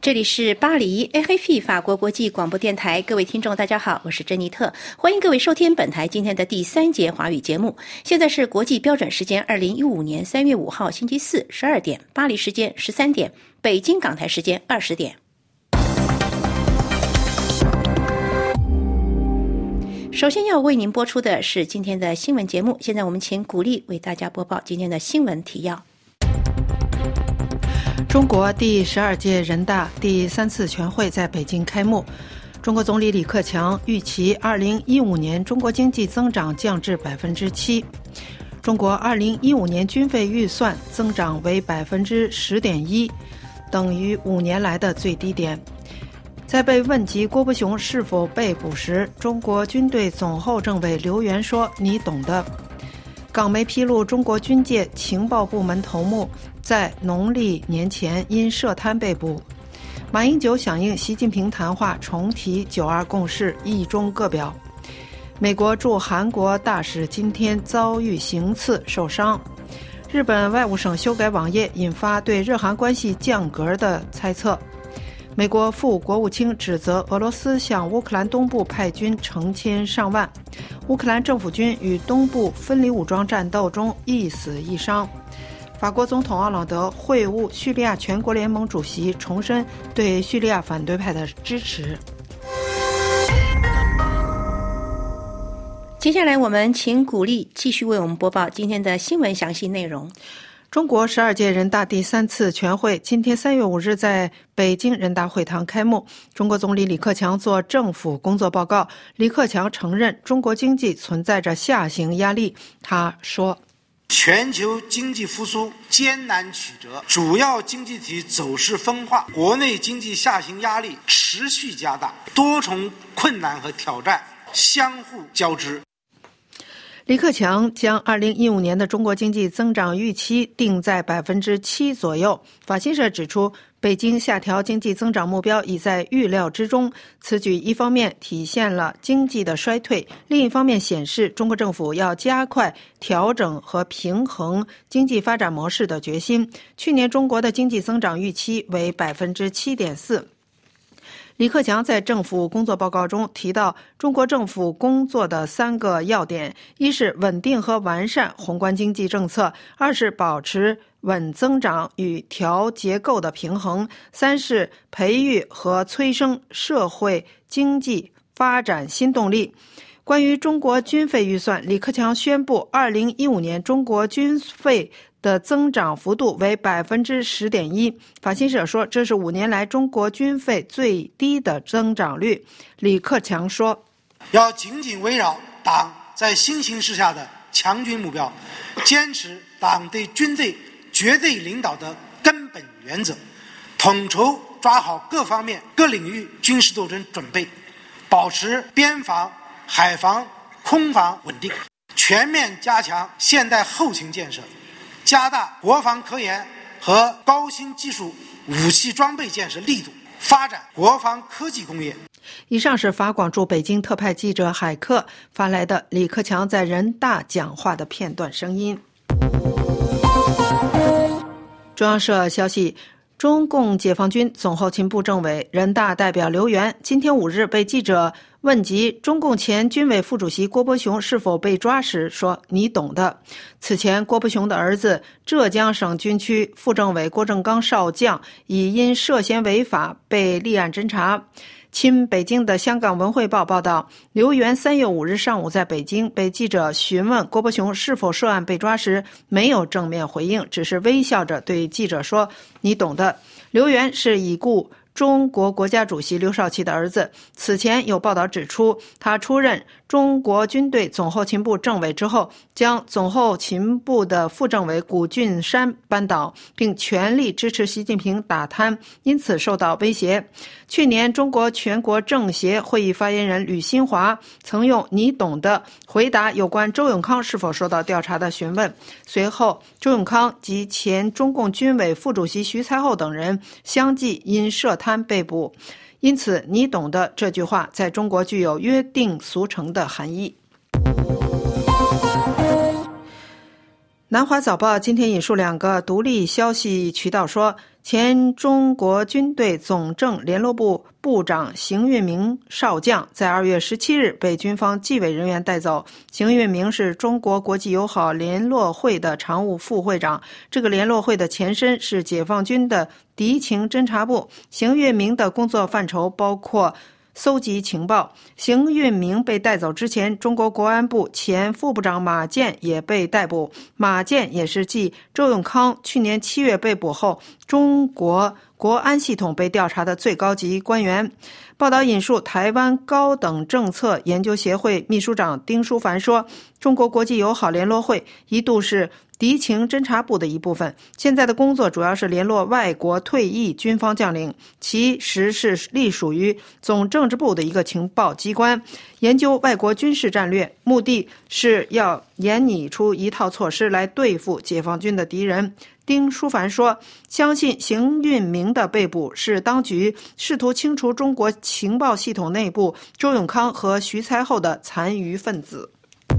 这里是巴黎 RFI 法国国际广播电台，各位听众大家好，我是珍妮特，欢迎各位收听本台今天的第3节华语节目。现在是国际标准时间2015年3月5号星期四12点，巴黎时间13点，北京港台时间20点。首先要为您播出的是今天的新闻节目，现在我们请古丽为大家播报今天的新闻提要。 中国第12届人大第3次全会在北京开幕。中国总理李克强预期2015年中国经济增长降至 7%。中国2015年军费预算增长为 10.1%， 等于5年来的最低点。在被问及郭伯雄是否被捕时，中国军队总后政委刘源说：“你懂的。”港媒披露，中国军界情报部门头目在农历年前因涉贪被捕。马英九响应习近平谈话，重提9·2共识，意中各表。美国驻韩国大使今天遭遇行刺受伤。日本外务省修改网页，引发对日韩关系降格的猜测。美国副国务卿指责俄罗斯向乌克兰东部派军成千上万，乌克兰政府军与东部分离武装战斗中1死1伤。法国总统奥朗德会晤叙利亚全国联盟主席，重申对叙利亚反对派的支持。 接下来我们请古丽继续为我们播报今天的新闻详细内容。 中国12届人大第3次全会今天3月5日在北京人大会堂开幕。中国总理李克强作政府工作报告。李克强承认中国经济存在着下行压力。他说：“ 全球经济复苏艰难曲折，主要经济体走势分化，国内经济下行压力持续加大，多重困难和挑战相互交织。” 李克强将2015年的中国经济增长预期定在 7% 左右。法新社指出，北京下调经济增长目标已在预料之中。此举一方面体现了经济的衰退，另一方面显示中国政府要加快调整和平衡经济发展模式的决心。去年中国的经济增长预期为 7.4%。李克强在政府工作报告中提到，中国政府工作的3个要点：一是稳定和完善宏观经济政策；二是保持稳增长与调结构的平衡；三是培育和催生社会经济发展新动力。关于中国军费预算，李克强宣布2015年中国军费的增长幅度为 10.1%。法新社说，这是5年来中国军费最低的增长率。李克强说：“ 要紧紧围绕党在新形势下的强军目标，坚持党对军队绝对领导的根本原则，统筹抓好各方面各领域军事斗争准备，保持边防、海防、空防稳定，全面加强现代后勤建设，加大国防科研和高新技术武器装备建设力度，发展国防科技工业。” 以上是法广驻北京特派记者海克发来的李克强在人大讲话的片段声音。中央社消息，中共解放军总后勤部政委、人大代表刘源今天5日被记者问及中共前军委副主席郭伯雄是否被抓时说：“你懂的。”此前，郭伯雄的儿子浙江省军区副政委郭正刚少将已因涉嫌违法被立案侦查。亲北京的香港文汇报报道，刘源3月5日上午在北京被记者询问郭伯雄是否涉案被抓时，没有正面回应，只是微笑着对记者说：“你懂的。”刘源是已故中国国家主席刘少奇的儿子。此前有报道指出，他出任中国军队总后勤部政委之后，将总后勤部的副政委谷俊山扳倒，并全力支持习近平打贪，因此受到威胁。去年，中国全国政协会议发言人吕新华曾用“你懂的”回答有关周永康是否受到调查的询问。随后，周永康及前中共军委副主席徐才厚等人相继因涉贪被捕。因此，“你懂的”这句话在中国具有约定俗成的含义。 南华早报今天引述2个独立消息渠道说，前中国军队总政联络部部长邢运明少将在2月17日被军方纪委人员带走。邢运明是中国国际友好联络会的常务副会长，这个联络会的前身是解放军的敌情侦察部。邢运明的工作范畴包括搜集情报。邢运明被带走之前，中国国安部前副部长马建也被逮捕。马建也是继周永康去年7月被捕后，中国国安系统被调查的最高级官员。报道引述台湾高等政策研究协会秘书长丁书凡说，中国国际友好联络会一度是敌情侦察部的一部分，现在的工作主要是联络外国退役军方将领，其实是隶属于总政治部的一个情报机关，研究外国军事战略，目的是要研拟出一套措施来对付解放军的敌人。丁书凡说，相信邢运明的被捕是当局试图清除中国情报系统内部周永康和徐才厚的残余分子。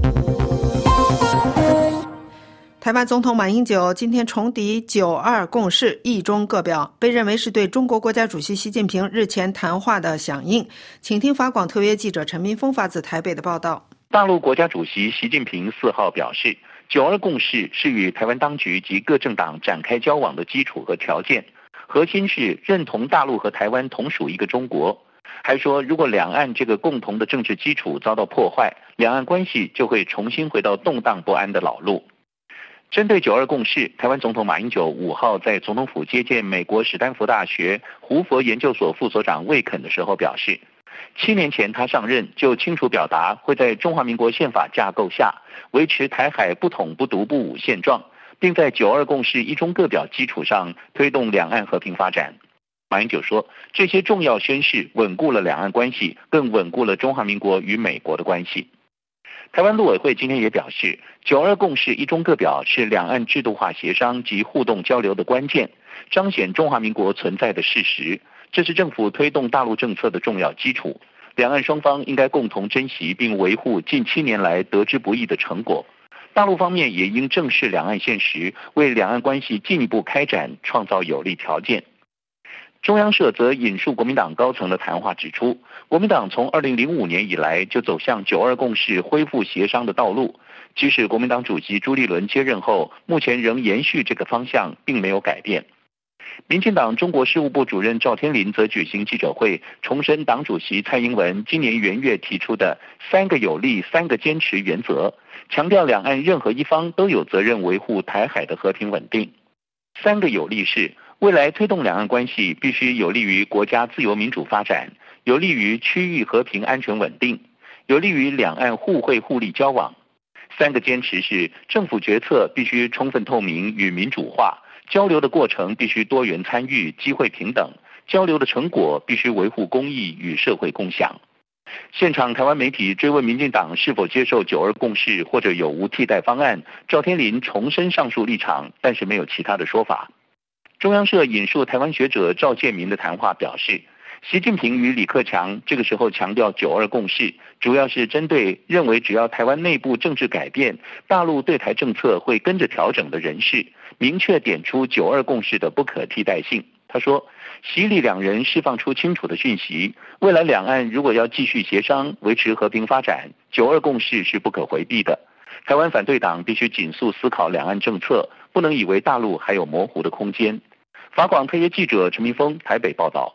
台湾总统马英九今天重提9·2共识，一中各表，被认为是对中国国家主席习近平日前谈话的响应。请听法广特约记者陈明峰发自台北的报道。 大陆国家主席习近平4号表示，9·2共识是与台湾当局及各政党展开交往的基础和条件，核心是认同大陆和台湾同属一个中国。还说，如果两岸这个共同的政治基础遭到破坏，两岸关系就会重新回到动荡不安的老路。针对9·2共识，台湾总统马英九5号在总统府接见美国史丹福大学胡佛研究所副所长魏肯的时候表示，7年前他上任就清楚表达会在中华民国宪法架构下维持台海不统不独不武现状，并在9·2共识一中各表基础上推动两岸和平发展。马英九说，这些重要宣示稳固了两岸关系，更稳固了中华民国与美国的关系。台湾陆委会今天也表示，9·2共识一中各表是两岸制度化协商及互动交流的关键，彰显中华民国存在的事实，这是政府推动大陆政策的重要基础。两岸双方应该共同珍惜并维护近7年来得之不易的成果。大陆方面也应正视两岸现实，为两岸关系进一步开展创造有利条件。中央社则引述国民党高层的谈话指出，国民党从2005年以来就走向9·2共识恢复协商的道路，即使国民党主席朱立伦接任后，目前仍延续这个方向，并没有改变。民进党中国事务部主任赵天麟则举行记者会，重申党主席蔡英文今年元月提出的3个有利、3个坚持原则，强调两岸任何一方都有责任维护台海的和平稳定。3个有利是，未来推动两岸关系必须有利于国家自由民主发展，有利于区域和平安全稳定，有利于两岸互惠互利交往。3个坚持是，政府决策必须充分透明与民主化，交流的过程必须多元参与、机会平等，交流的成果必须维护公益与社会共享。现场台湾媒体追问民进党是否接受9·2共识或者有无替代方案，赵天麟重申上述立场，但是没有其他的说法。中央社引述台湾学者赵建民的谈话表示，习近平与李克强这个时候强调9·2共识，主要是针对认为只要台湾内部政治改变，大陆对台政策会跟着调整的人士，明确点出9·2共识的不可替代性。他说，习李两人释放出清楚的讯息，未来两岸如果要继续协商维持和平发展，9·2共识是不可回避的。台湾反对党必须紧速思考两岸政策，不能以为大陆还有模糊的空间。法广特约记者陈明峰台北报道。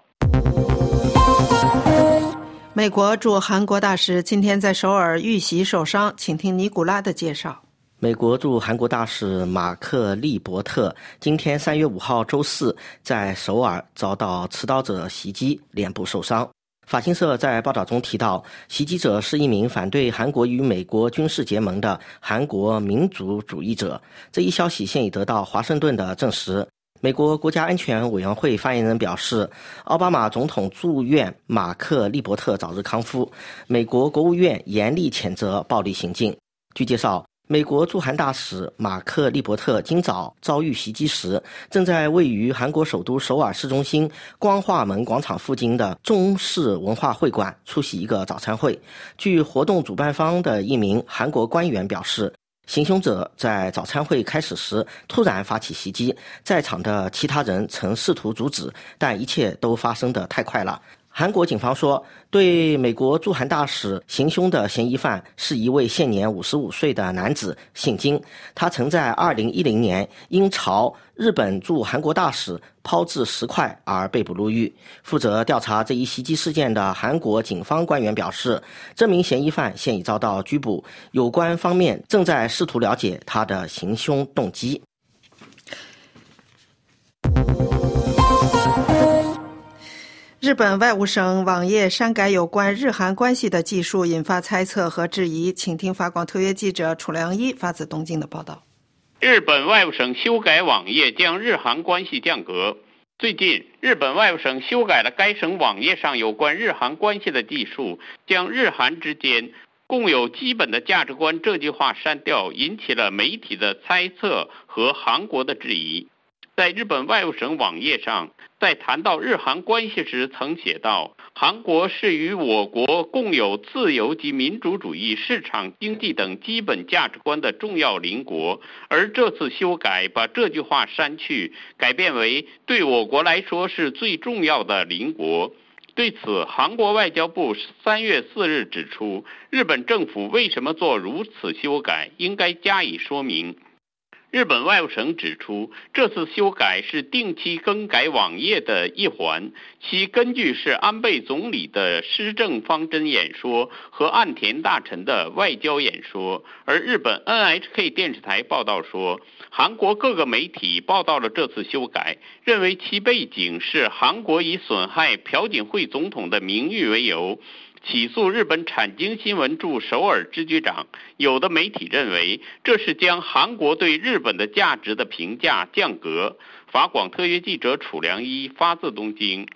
美国驻韩国大使今天在首尔遇袭受伤，请听尼古拉的介绍。 美国驻韩国大使马克利伯特今天3月5号周四在首尔遭到持刀者袭击，脸部受伤。法新社在报道中提到，袭击者是一名反对韩国与美国军事结盟的韩国民族主义者。这一消息现已得到华盛顿的证实。美国国家安全委员会发言人表示，奥巴马总统祝愿马克利伯特早日康复。美国国务院严厉谴责暴力行径。据介绍，美国驻韩大使马克利伯特今早遭遇袭击时，正在位于韩国首都首尔市中心光化门广场附近的中式文化会馆出席一个早餐会。据活动主办方的一名韩国官员表示， 行凶者在早餐会开始时突然发起袭击，在场的其他人曾试图阻止，但一切都发生得太快了。韩国警方说，对美国驻韩大使行凶的嫌疑犯是一位现年55岁的男子，姓金。他曾在2010年因朝日本驻韩国大使抛掷石块而被捕入狱。负责调查这一袭击事件的韩国警方官员表示，这名嫌疑犯现已遭到拘捕，有关方面正在试图了解他的行凶动机。 日本外务省网页删改有关日韩关系的技术，引发猜测和质疑。请听法广特约记者楚良一发自东京的报道。 日本外务省修改网页，将日韩关系降格。最近，日本外务省修改了该省网页上有关日韩关系的技术，将日韩之间共有基本的价值观这句话删掉，引起了媒体的猜测和韩国的质疑。在日本外务省网页上，在谈到日韩关系时曾写道，韩国是与我国共有自由及民主主义、市场经济等基本价值观的重要邻国，而这次修改把这句话删去，改变为对我国来说是最重要的邻国。对此，韩国外交部3月4日指出，日本政府为什么做如此修改，应该加以说明。日本外务省指出，这次修改是定期更改网页的一环，其根据是安倍总理的施政方针演说和岸田大臣的外交演说。而日本 NHK 电视台报道说，韩国各个媒体报道了这次修改，认为其背景是韩国以损害朴槿惠总统的名誉为由起诉日本产经新闻驻首尔支局长。有的媒体认为这是将韩国对日本的价值的评价降格。法广特约记者楚良一发自东京。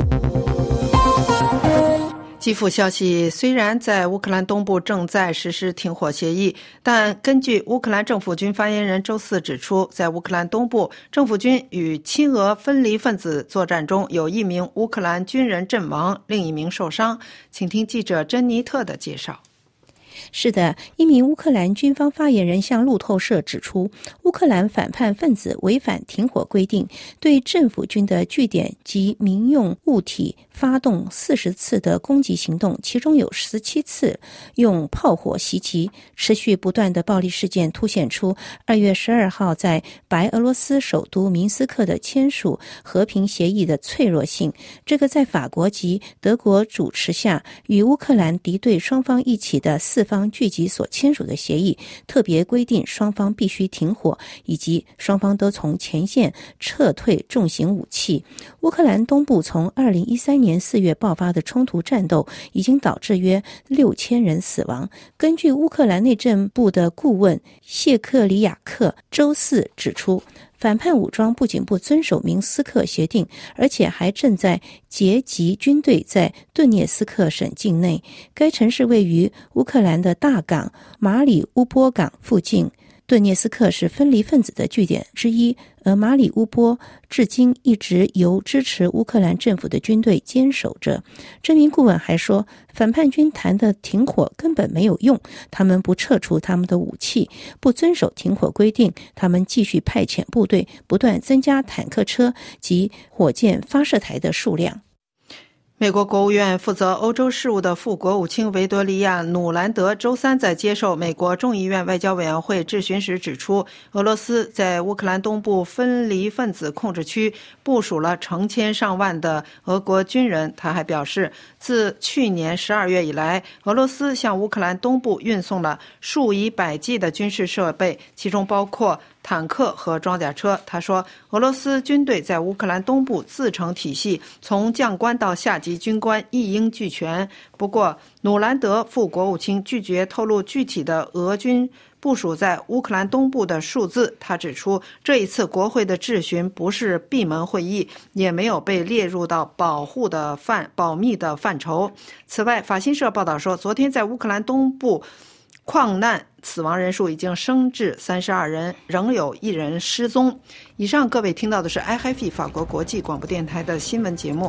基辅消息，虽然在乌克兰东部正在实施停火协议，但根据乌克兰政府军发言人周四指出，在乌克兰东部，政府军与亲俄分离分子作战中，有1名乌克兰军人阵亡，另1名受伤。请听记者珍妮特的介绍。 是的，一名乌克兰军方发言人向路透社指出，乌克兰反叛分子违反停火规定，对政府军的据点及民用物体发动40次的攻击行动，其中有17次用炮火袭击。持续不断的暴力事件凸显出2月12号在白俄罗斯首都明斯克的签署和平协议的脆弱性。这个在法国及德国主持下与乌克兰敌对双方一起的4方聚集所签署的协议，特别规定双方必须停火，以及双方都从前线撤退重型武器。乌克兰东部从2013年4月爆发的冲突战斗已经导致约6000人死亡。根据乌克兰内政部的顾问谢克里亚克周四指出，反叛武装不仅不遵守明斯克协定，而且还正在结集军队在顿涅斯克省境内。该城市位于乌克兰的大港马里乌波港附近。顿涅斯克是分离分子的据点之一，而马里乌波至今一直由支持乌克兰政府的军队坚守着。这名顾问还说，反叛军谈的停火根本没有用，他们不撤出他们的武器，不遵守停火规定，他们继续派遣部队，不断增加坦克车及火箭发射台的数量。 美国国务院负责欧洲事务的副国务卿维多利亚·努兰德周三在接受美国众议院外交委员会质询时指出，俄罗斯在乌克兰东部分离分子控制区部署了成千上万的俄国军人。他还表示，自去年12月以来，俄罗斯向乌克兰东部运送了数以百计的军事设备，其中包括坦克和装甲车。他说，俄罗斯军队在乌克兰东部自成体系，从将官到下级军官一应俱全。不过，努兰德副国务卿拒绝透露具体的俄军部署在乌克兰东部的数字。他指出，这一次国会的质询不是闭门会议，也没有被列入到保密的范畴。此外，法新社报道说，昨天在乌克兰东部矿难死亡人数已经升至32人，仍有1人失踪。以上各位听到的是 IFI 法国国际广播电台的新闻节目。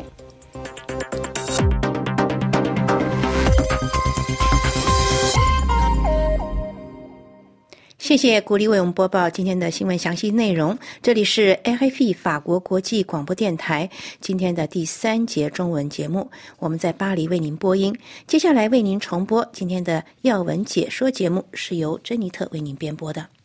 谢谢古丽为我们播报今天的新闻详细内容。这里是 RFI 法国国际广播电台今天的第3节中文节目，我们在巴黎为您播音。接下来为您重播今天的要闻解说节目，是由珍妮特为您编播的。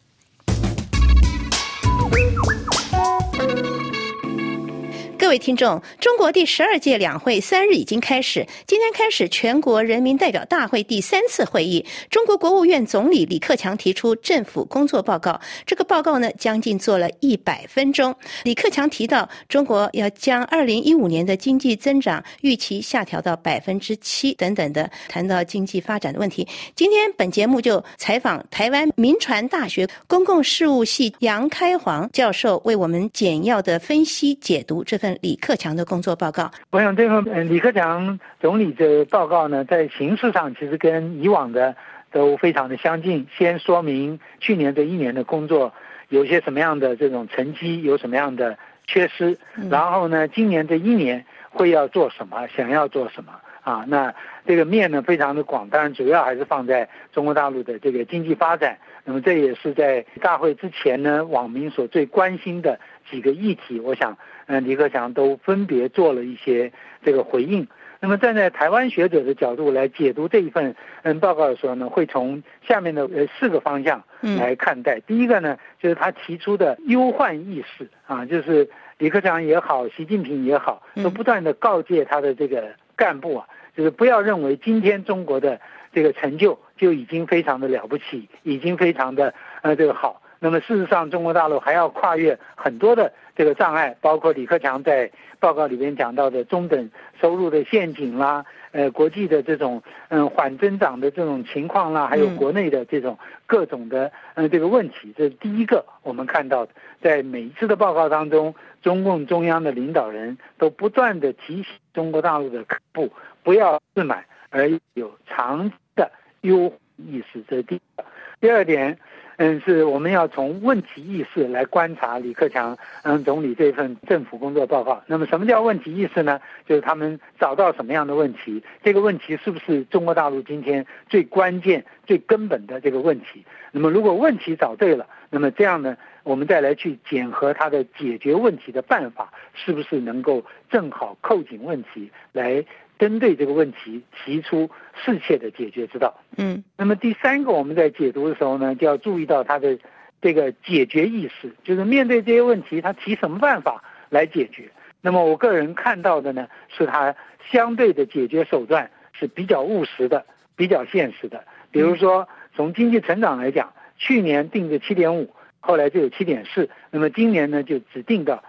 各位听众，中国第12届两会3日已经开始，今天开始全国人民代表大会第3次会议。中国国务院总理李克强提出政府工作报告，这个报告呢将近做了100分钟。李克强提到，中国要将2015年的经济增长预期下调到7%等等的，谈到经济发展的问题。今天本节目就采访台湾民传大学公共事务系杨开煌教授，为我们简要的分析解读这份李克强的工作报告。 我想这份李克强总理的报告呢，在形式上其实跟以往的都非常的相近，先说明去年这1年的工作有些什么样的这种成绩，有什么样的缺失，然后呢今年这1年会要做什么，想要做什么啊？那这个面呢非常的广，当然主要还是放在中国大陆的这个经济发展。那么这也是在大会之前呢网民所最关心的几个议题，我想李克强都分别做了一些这个回应。那么站在台湾学者的角度来解读这一份报告的时候呢，会从下面的4个方向来看待。第一个呢，就是他提出的忧患意识啊，就是李克强也好，习近平也好，都不断的告诫他的这个干部啊，就是不要认为今天中国的这个成就就已经非常的了不起，已经非常的这个好。那么事实上中国大陆还要跨越很多的这个障碍，包括李克强在报告里面讲到的中等收入的陷阱啦，国际的这种缓增长的这种情况啦，还有国内的这种各种的这个问题。这是第一个我们看到的，在每一次的报告当中，中共中央的领导人都不断的提醒中国大陆的干部不要自满，而有长期的忧意识。这是第一个。第二点是我们要从问题意识来观察李克强总理这份政府工作报告。那么什么叫问题意识呢？就是他们找到什么样的问题，这个问题是不是中国大陆今天最关键最根本的这个问题。那么如果问题找对了，那么这样呢我们再来去检核它的解决问题的办法是不是能够正好扣紧问题，来针对这个问题提出适切的解决之道。那么第3个我们在解读的时候呢，就要注意到他的这个解决意识，就是面对这些问题他提什么办法来解决。那么我个人看到的呢，是他相对的解决手段是比较务实的，比较现实的。比如说从经济成长来讲，去年定的 7.5， 后来就有 7.4， 那么今年呢就只定到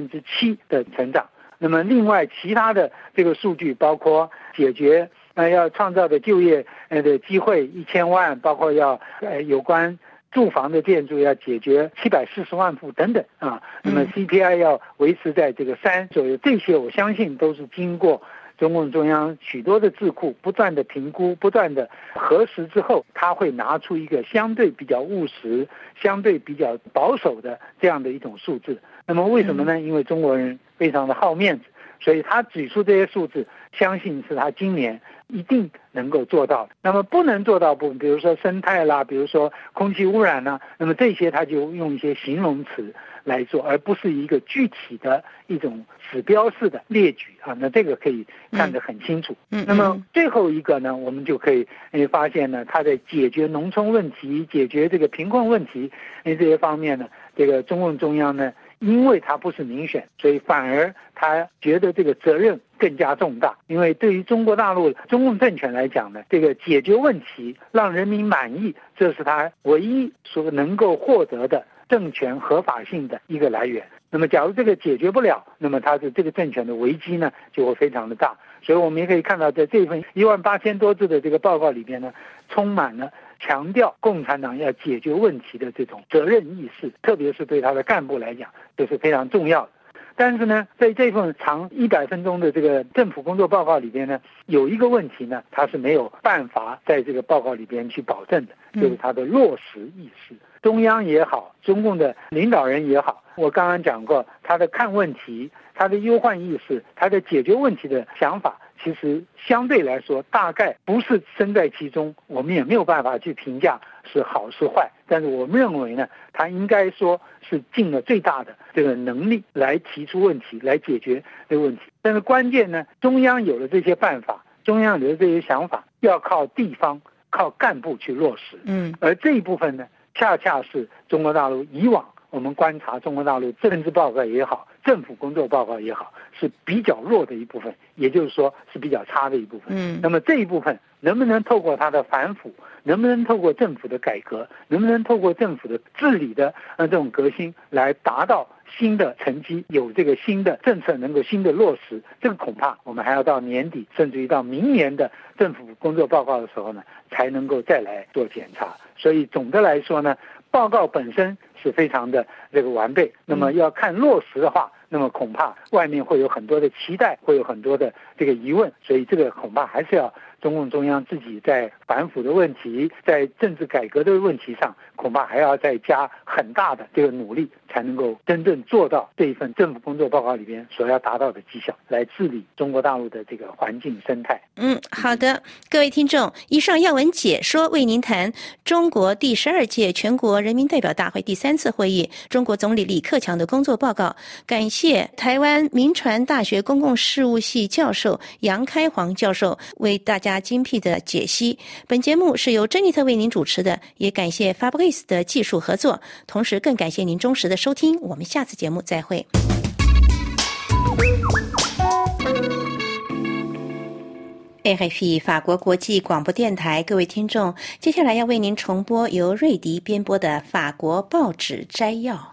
7% 的成长。那么另外其他的这个数据包括解决要创造的就业的机会1000万，包括要有关住房的建筑要解决740万户等等啊。那么 CPI 要维持在这个3左右，这些我相信都是经过中共中央许多的智库不断的评估，不断的核实之后，他会拿出一个相对比较务实、相对比较保守的这样的一种数字。那么为什么呢？因为中国人非常的好面子，所以他举出这些数字，相信是他今年一定能够做到。那么不能做到部分，比如说生态啦，比如说空气污染啦，那么这些他就用一些形容词来做，而不是一个具体的一种指标式的列举啊。那这个可以看得很清楚。那么最后一个呢，我们就可以发现呢，他在解决农村问题、解决这个贫困问题这些方面呢，这个中共中央呢，因为他不是民选，所以反而他觉得这个责任更加重大。因为对于中国大陆中共政权来讲呢，这个解决问题让人民满意，这是他唯一所能够获得的政权合法性的一个来源。那么假如这个解决不了，那么他的这个政权的危机呢就会非常的大。所以我们也可以看到，在这份18000多字的这个报告里边呢，充满了强调共产党要解决问题的这种责任意识，特别是对他的干部来讲，这是非常重要的。但是呢，在这份长100分钟的这个政府工作报告里边呢，有一个问题呢，它是没有办法在这个报告里边去保证的，就是它的落实意识。中央也好，中共的领导人也好，我刚刚讲过，他的看问题，他的忧患意识，他的解决问题的想法， 其实相对来说大概不是身在其中，我们也没有办法去评价是好是坏，但是我们认为呢，他应该说是尽了最大的这个能力来提出问题，来解决这个问题。但是关键呢，中央有了这些办法，中央有了这些想法，要靠地方靠干部去落实。而这一部分呢，恰恰是中国大陆以往我们观察中国大陆政治报告也好，政府工作报告也好，是比较弱的一部分，也就是说是比较差的一部分。那么这一部分能不能透过它的反腐，能不能透过政府的改革，能不能透过政府的治理的这种革新来达到新的成绩，有这个新的政策能够新的落实，这个恐怕我们还要到年底甚至于到明年的政府工作报告的时候呢，才能够再来做检查。所以总的来说呢，报告本身是非常的这个完备，那么要看落实的话，那么恐怕外面会有很多的期待，会有很多的这个疑问，所以这个恐怕还是要中共中央自己在反腐的问题，在政治改革的问题上，恐怕还要再加很大的这个努力，才能够真正做到这一份政府工作报告里边所要达到的绩效，来治理中国大陆的这个环境生态。 好的，各位听众，以上要闻解说为您谈中国第12届全国人民代表大会第3次会议中国总理李克强的工作报告。感谢台湾民传大学公共事务系教授杨开煌教授为大家精辟的解析。本节目是由珍妮特为您主持的，也感谢 Fabrice 的技术合作，同时更感谢您忠实的收听，我们下次节目再会。RFI 法国国际广播电台，各位听众，接下来要为您重播由瑞迪编播的法国报纸摘要。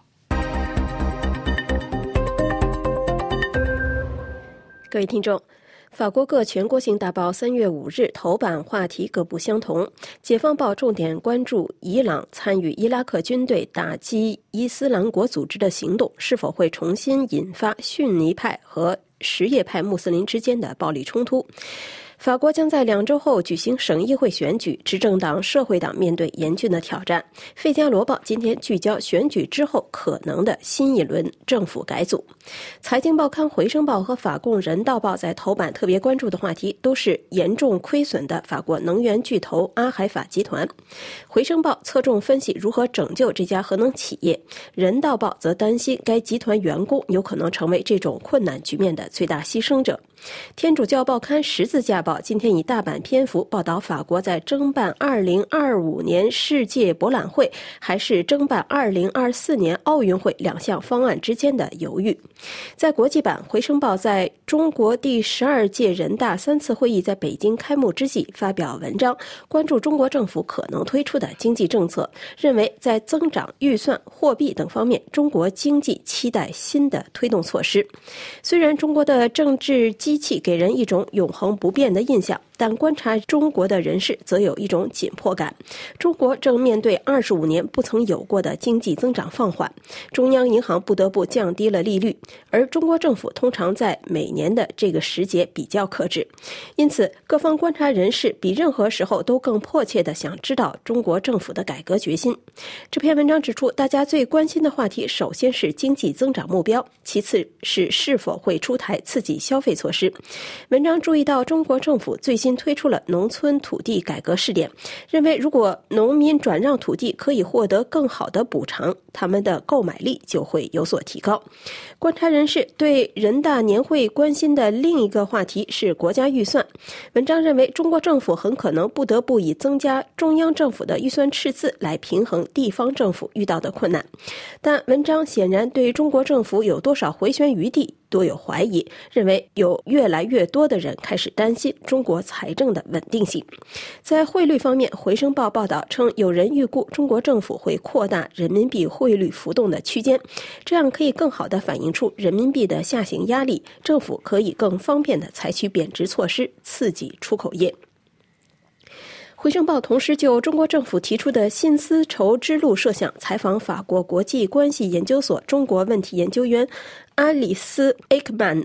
各位听众，法国各全国性大报3月5日头版话题各不相同。解放报重点关注伊朗参与伊拉克军队打击伊斯兰国组织的行动是否会重新引发逊尼派和什叶派穆斯林之间的暴力冲突。法国将在2周后举行省议会选举，执政党社会党面对严峻的挑战。费加罗报今天聚焦选举之后可能的新一轮政府改组。财经报刊回声报和法共人道报在头版特别关注的话题都是严重亏损的法国能源巨头阿海法集团。回声报侧重分析如何拯救这家核能企业，人道报则担心该集团员工有可能成为这种困难局面的最大牺牲者。天主教报刊十字架报今天以大版篇幅报道法国在争办2025年世界博览会还是争办2024年奥运会2项方案之间的犹豫。在国际版，回声报在中国第12届人大3次会议在北京开幕之际发表文章，关注中国政府可能推出的经济政策，认为在增长、预算、货币等方面，中国经济期待新的推动措施。虽然中国的政治机器给人一种永恒不变的印象，但观察中国的人士则有一种紧迫感。中国正面对25年不曾有过的经济增长放缓，中央银行不得不降低了利率，而中国政府通常在每年的这个时节比较克制。因此，各方观察人士比任何时候都更迫切地想知道中国政府的改革决心。这篇文章指出，大家最关心的话题首先是经济增长目标，其次是是否会出台刺激消费措施。文章注意到中国政府最新推出了农村土地改革试点，认为如果农民转让土地可以获得更好的补偿，他们的购买力就会有所提高。观察人士对人大年会关心的另一个话题是国家预算。文章认为中国政府很可能不得不以增加中央政府的预算赤字来平衡地方政府遇到的困难，但文章显然对中国政府有多少回旋余地多有怀疑，认为有越来越多的人开始担心中国财政的稳定性。在汇率方面，回声报报道称，有人预估中国政府会扩大人民币汇率浮动的区间，这样可以更好地反映出人民币的下行压力，政府可以更方便地采取贬值措施，刺激出口业。回声报同时就中国政府提出的新丝绸之路设想采访法国国际关系研究所中国问题研究员阿里斯·埃克曼。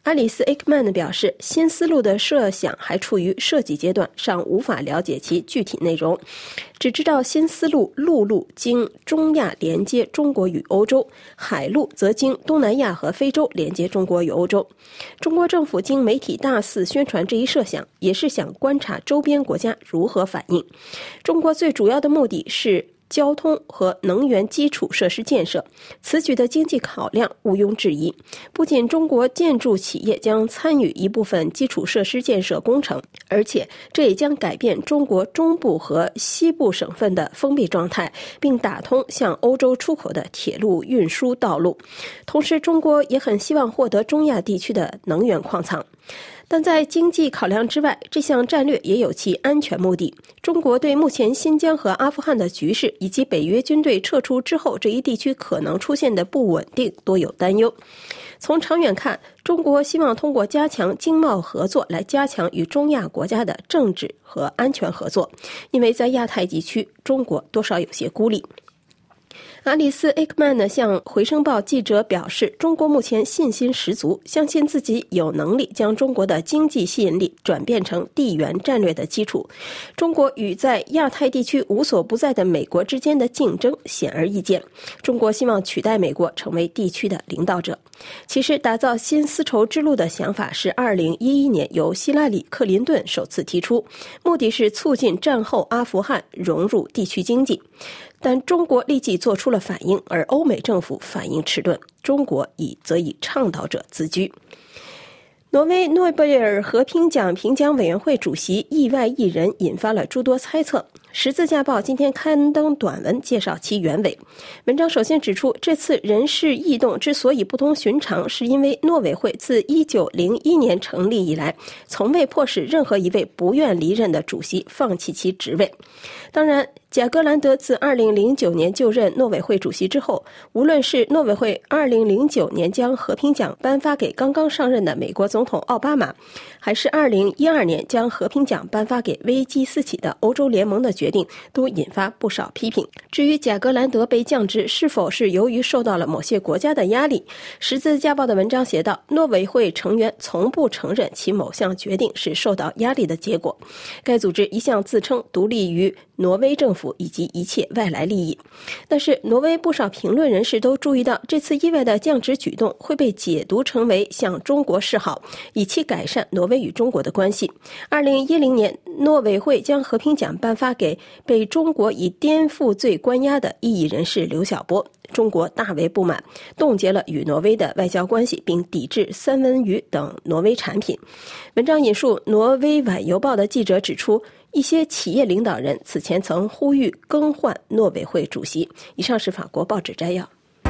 阿里斯·埃克曼表示，新思路的设想还处于设计阶段，尚无法了解其具体内容，只知道新思路陆路经中亚连接中国与欧洲，海路则经东南亚和非洲连接中国与欧洲。中国政府经媒体大肆宣传这一设想，也是想观察周边国家如何反应。中国最主要的目的是交通和能源基础设施建设，此举的经济考量毋庸置疑。不仅中国建筑企业将参与一部分基础设施建设工程，而且这也将改变中国中部和西部省份的封闭状态，并打通向欧洲出口的铁路运输道路。同时，中国也很希望获得中亚地区的能源矿藏。但在经济考量之外，这项战略也有其安全目的。中国对目前新疆和阿富汗的局势，以及北约军队撤出之后这一地区可能出现的不稳定多有担忧。从长远看，中国希望通过加强经贸合作来加强与中亚国家的政治和安全合作，因为在亚太地区，中国多少有些孤立。阿里斯·埃克曼向回声报记者表示，中国目前信心十足，相信自己有能力将中国的经济吸引力转变成地缘战略的基础。中国与在亚太地区无所不在的美国之间的竞争显而易见，中国希望取代美国成为地区的领导者。其实，打造新丝绸之路的想法是2011年由希拉里·克林顿首次提出，目的是促进战后阿富汗融入地区经济。但中国立即做出了反应，而欧美政府反应迟钝，中国则以倡导者自居。挪威诺贝尔和平奖评奖委员会主席意外一人引发了诸多猜测。十字架报今天刊登短文介绍其原委。文章首先指出，这次人事异动之所以不同寻常，是因为诺委会自1901年成立以来，从未迫使任何一位不愿离任的主席放弃其职位。当然，贾格兰德自2009年就任诺委会主席之后，无论是诺委会2009年将和平奖颁发给刚刚上任的美国总统奥巴马，还是2012年将和平奖颁发给危机四起的欧洲联盟的决定，都引发不少批评。至于贾格兰德被降职是否是由于受到了某些国家的压力，十字架报的文章写道，诺委会成员从不承认其某项决定是受到压力的结果。该组织一向自称独立于挪威政府以及一切外来利益。但是挪威不少评论人士都注意到，这次意外的降职举动会被解读成为向中国示好，以期改善挪威与中国的关系。2010年，诺委会将和平奖颁发给被中国以颠覆罪关押的异议人士刘晓波，中国大为不满，冻结了与挪威的外交关系，并抵制三文鱼等挪威产品。文章引述挪威晚邮报的记者指出，一些企业领导人此前曾呼吁更换诺委会主席。以上是法国报纸摘要。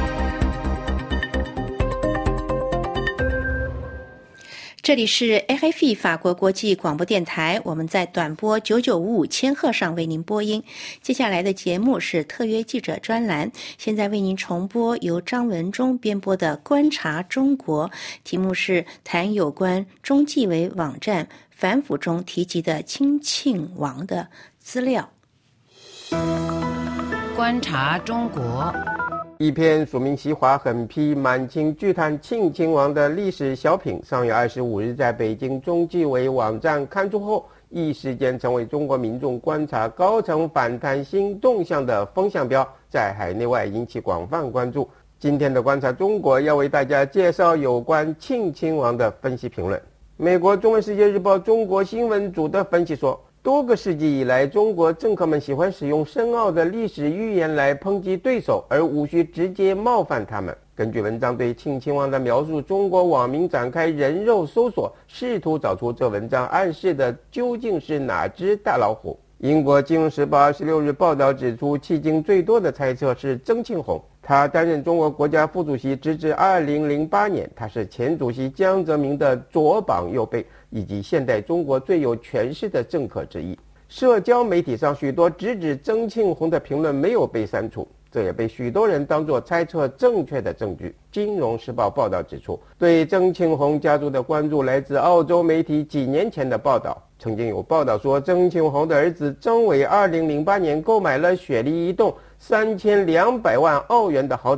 这里是 RFI 法国国际广播电台，我们在短波9955千赫上为您播音。接下来的节目是特约记者专栏，现在为您重播由张文忠编播的《观察中国》，题目是谈有关中纪委网站反腐中提及的清庆王的资料。 观察中国。 一篇署名习华狠批满清巨探庆亲王的历史小品3月25日在北京中纪委网站刊出后，一时间成为中国民众观察高层反贪新动向的风向标，在海内外引起广泛关注。今天的观察中国要为大家介绍有关庆亲王的分析评论。美国中文世界日报中国新闻组的分析说，多个世纪以来，中国政客们喜欢使用深奥的历史寓言来抨击对手，而无需直接冒犯他们。根据文章对庆亲王的描述，中国网民展开人肉搜索，试图找出这文章暗示的究竟是哪只大老虎。英国金融时报26日报道指出，迄今最多的猜测是曾庆红，他担任中国国家副主席直至2008年，他是前主席江泽民的左膀右臂，以及现代中国最有权势的政客之一。社交媒体上许多直指曾庆红的评论没有被删除，这也被许多人当作猜测正确的证据。金融时报报道指出，对曾庆红家族的关注来自澳洲媒体几年前的报道。曾经有报道说，曾庆红的儿子曾伟2008年购买了雪梨一栋3200万澳元的豪宅，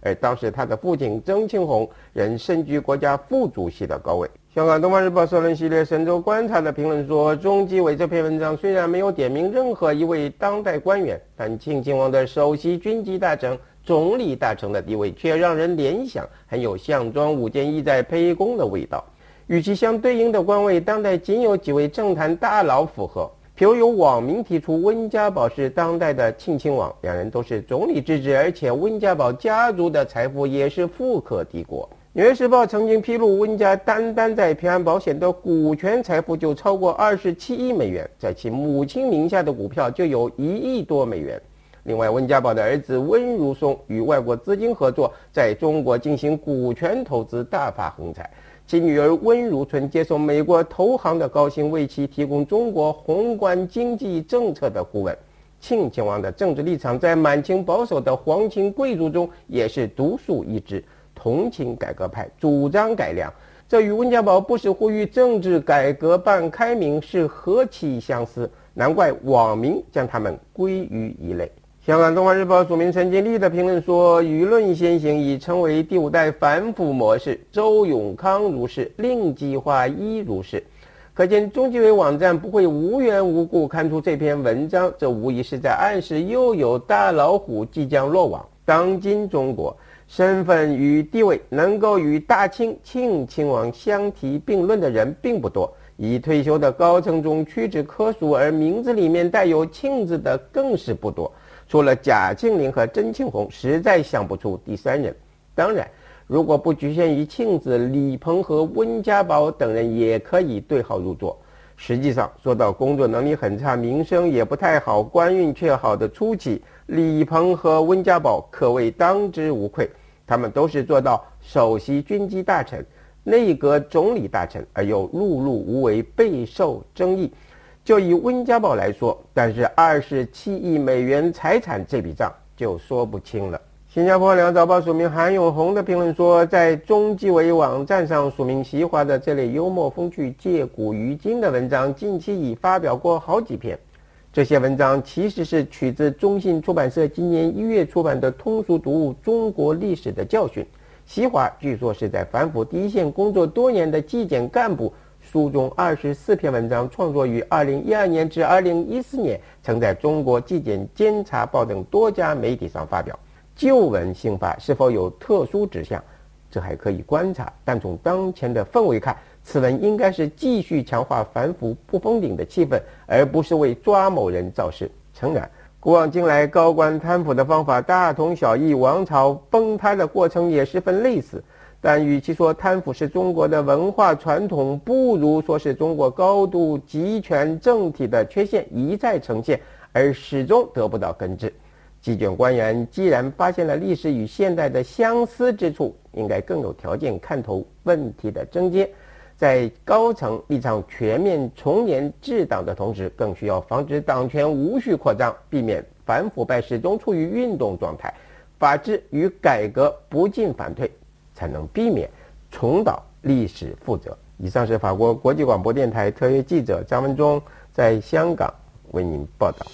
而当时他的父亲曾庆红仍身居国家副主席的高位。香港东方日报社论系列神州观察的评论说，中纪委这篇文章虽然没有点名任何一位当代官员，但庆亲王的首席军机大臣、总理大臣的地位却让人联想很有项庄舞剑、意在沛公的味道。与其相对应的官位，当代仅有几位政坛大佬符合。譬如有网民提出温家宝是当代的庆亲王，两人都是总理之子，而且温家宝家族的财富也是富可敌国。纽约时报曾经披露，温家单在平安保险的股权财富就超过27亿美元，在其母亲名下的股票就有1亿多美元。另外，温家宝的儿子温如松与外国资金合作，在中国进行股权投资，大发横财。其女儿温如春接受美国投行的高薪，为其提供中国宏观经济政策的顾问。庆亲王的政治立场在满清保守的皇亲贵族中也是独树一帜，同情改革派，主张改良，这与温家宝不时呼吁政治改革办开明是何其相似，难怪网民将他们归于一类。香港东方日报署名陈金丽的评论说，舆论先行已成为第5代反腐模式，周永康如是，令计划亦如是。可见中纪委网站不会无缘无故刊出这篇文章，这无疑是在暗示又有大老虎即将落网。当今中国，身份与地位能够与大清庆亲王相提并论的人并不多，已退休的高层中屈指可数，而名字里面带有庆字的更是不多。除了贾庆林和曾庆红，实在想不出第三人。当然，如果不局限于庆字，李鹏和温家宝等人也可以对号入座。实际上，说到工作能力很差、名声也不太好、官运却好的初期，李鹏和温家宝可谓当之无愧。他们都是做到首席军机大臣、内阁总理大臣，而又碌碌无为，备受争议。就以温家宝来说，但是27亿美元财产这笔账就说不清了。新加坡两早报署名韩永红的评论说，在中纪委网站上署名习华的这类幽默风趣、借古喻今的文章，近期已发表过好几篇。这些文章其实是取自中信出版社今年1月出版的通俗读物《中国历史的教训》。习华据说是在反腐第一线工作多年的纪检干部，书中24篇文章创作于2012年至2014年，曾在中国纪检监察报等多家媒体上发表。旧文新发是否有特殊指向，这还可以观察，但从当前的氛围看，此文应该是继续强化反腐不封顶的气氛，而不是为抓某人造势。诚然，古往今来高官贪腐的方法大同小异，王朝崩塌的过程也十分类似，但与其说贪腐是中国的文化传统，不如说是中国高度集权政体的缺陷一再呈现，而始终得不到根治。纪检官员既然发现了历史与现代的相似之处，应该更有条件看透问题的症结，在高层立场全面从严治党的同时，更需要防止党权无序扩张，避免反腐败始终处于运动状态，法治与改革不进反退，才能避免重蹈历史覆辙。以上是法国国际广播电台特约记者张文忠在香港为您报道。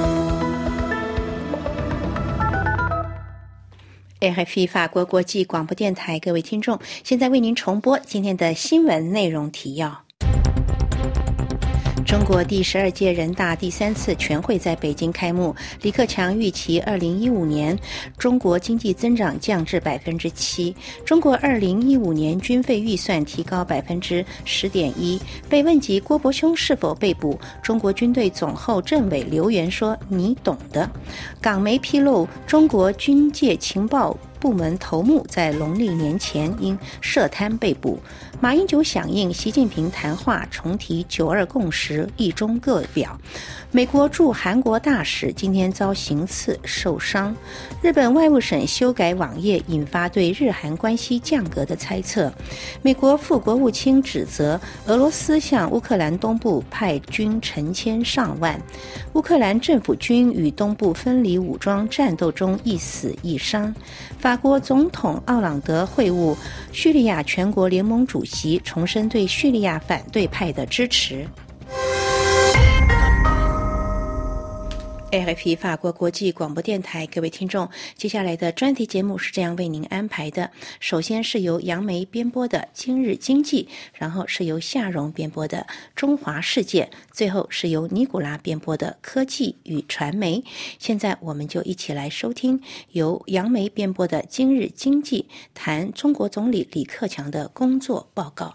RFI 法国国际广播电台，各位听众，现在为您重播今天的新闻内容提要。中国第12届人大第3次全会在北京开幕，李克强预期2015年中国经济增长降至 7%， 中国2015年军费预算提高 10.1%。 被问及郭伯雄是否被捕，中国军队总后政委刘源说：“你懂的。”港媒披露，中国军界情报部门头目在农历年前因涉贪被捕。马英九响应习近平谈话，重提9·2共识，一中各表。美国驻韩国大使今天遭行刺受伤。日本外务省修改网页，引发对日韩关系降格的猜测。美国副国务卿指责俄罗斯向乌克兰东部派军成千上万。乌克兰政府军与东部分离武装战斗中1死1伤。法国总统奥朗德会晤叙利亚全国联盟主席，重申对叙利亚反对派的支持。 RFI 法国国际广播电台，各位听众，接下来的专题节目是这样为您安排的：首先是由杨梅编播的《今日经济》，然后是由夏蓉编播的《中华世界》，最后是由尼古拉编播的《科技与传媒》。现在我们就一起来收听由杨梅编播的《今日经济》，谈中国总理李克强的工作报告。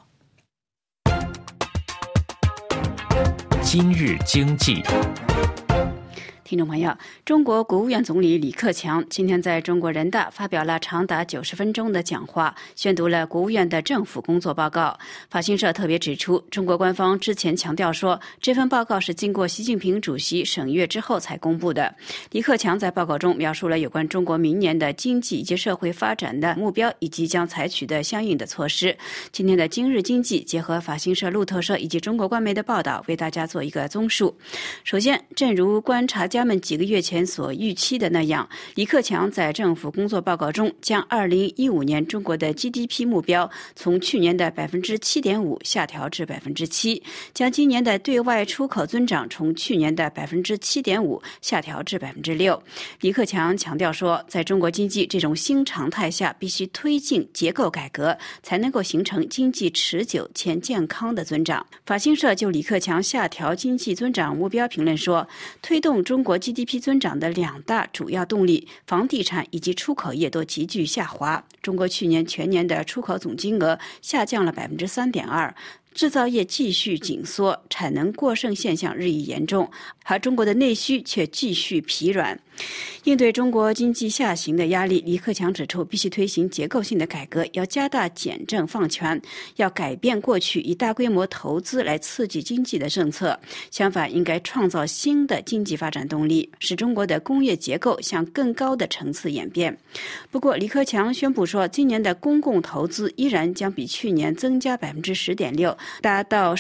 今日经济。 听众朋友，中国国务院总理李克强今天在中国人大发表了长达90分钟的讲话，宣读了国务院的政府工作报告。法新社特别指出，中国官方之前强调说，这份报告是经过习近平主席审阅之后才公布的。李克强在报告中描述了有关中国明年的经济以及社会发展的目标以及将采取的相应的措施。今天的今日经济结合法新社、路透社以及中国官媒的报道，为大家做一个综述。首先，正如观察家们几个月前所预期的那样，李克强在政府工作报告中将2015年中国的 GDP 目标从去年的 7.5% 下调至 7%， 将今年的对外出口增长从去年的 7.5% 下调至 6%。 李克强强调说，在中国经济这种新常态下，必须推进结构改革，才能够形成经济持久且健康的增长。法新社就李克强下调经济增长目标评论说，推动中国 GDP 增长的2大主要动力，房地产以及出口业都急剧下滑。中国去年全年的出口总金额下降了 3.2%。制造业继续紧缩，产能过剩现象日益严重，而中国的内需却继续疲软。应对中国经济下行的压力，李克强指出，必须推行结构性的改革，要加大简政放权，要改变过去以大规模投资来刺激经济的政策，相反，应该创造新的经济发展动力，使中国的工业结构向更高的层次演变。不过，李克强宣布说，今年的公共投资依然将比去年增加 10.6%， 达到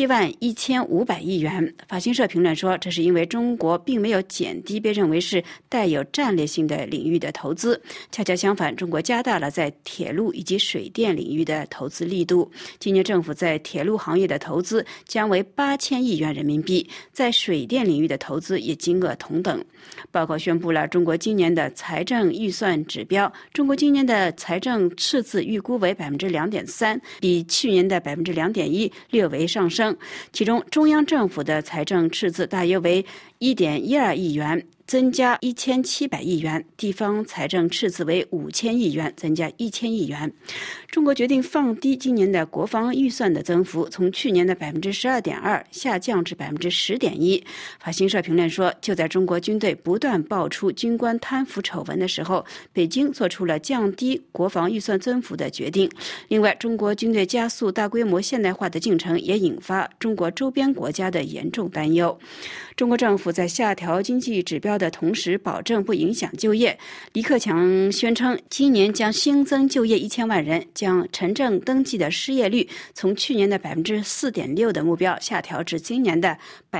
17.15亿元。法新社评论说，这是因为中国并没有减低被认为是带有战略性的领域的投资，恰恰相反，中国加大了在铁路以及水电领域的投资力度。今年政府在铁路行业的投资将为8000亿元人民币，在水电领域的投资也金额同等。报告宣布了中国今年的财政预算指标，中国今年的财政赤字预估为 2.3%， 比去年的 2.1%略为上升，其中中央政府的财政赤字大约为 1.12亿元，增加1700亿元，地方财政赤字为5000亿元，增加1000亿元。中国决定放低今年的国防预算的增幅，从去年的 12.2% 下降至 10.1%。法新社评论说，就在中国军队不断爆出军官贪腐丑闻的时候，北京做出了降低国防预算增幅的决定。另外，中国军队加速大规模现代化的进程也引发中国周边国家的严重担忧。中国政府在下调经济指标的同时，保证不影响就业。李克强宣称，今年将新增就业1000万人，将城镇登记的失业率从去年的 4.6% 的目标下调至今年的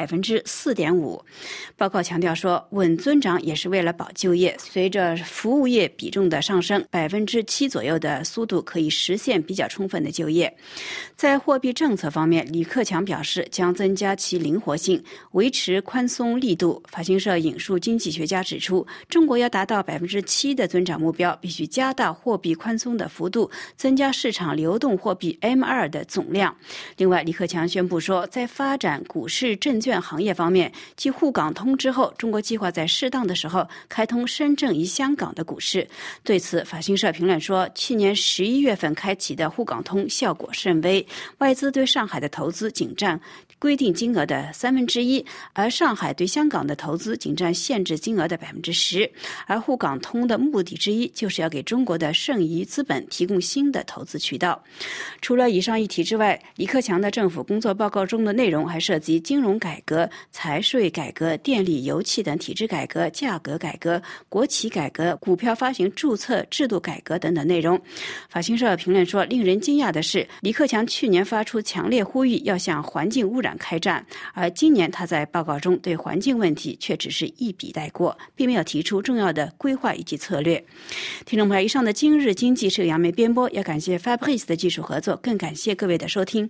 4.5%。报告强调说，稳增长也是为了保就业，随着服务业比重的上升，7%左右的速度可以实现比较充分的就业。在货币政策方面，李克强表示将增加其灵活性，维持宽松力度。法新社引述经济学家指出，中国要达到 7% 的增长目标，必须加大货币宽松的幅度，增加市场流动货币 M2 的总量。另外，李克强宣布说，在发展股市证券行业方面，继沪港通之后，中国计划在适当的时候开通深圳与香港的股市。对此，法新社评论说，去年11月份开启的沪港通效果甚微，外资对上海的投资仅占规定金额的1/3，而上海对香港的投资仅占限制金额的 10%， 而沪港通的目的之一就是要给中国的剩余资本提供新的投资渠道。除了以上议题之外，李克强的政府工作报告中的内容还涉及金融改革、财税改革、电力、油气等体制改革、价格改革、国企改革、股票发行注册制度改革等等内容。法新社评论说，令人惊讶的是，李克强去年发出强烈呼吁要向环境污染开战，而今年他在报告中对环境问题却只是一笔带过，并没有提出重要的规划以及策略。听众朋友，以上的今日经济是由杨梅编播，也感谢 Fabrice 的技术合作，更感谢各位的收听。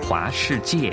华世界。